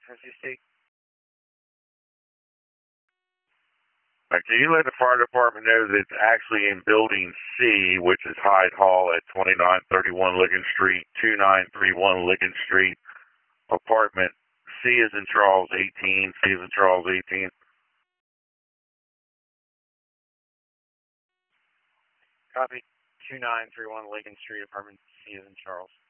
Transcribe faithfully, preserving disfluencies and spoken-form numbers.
Tennessee State. Right, can you let the fire department know that it's actually in building C, which is Hyde Hall at twenty-nine thirty-one Ligon Street, two nine three one Ligon Street, apartment C is in Charles eighteen, C is in Charles eighteen. Copy. two nine three one Ligon Street, apartment C is in Charles.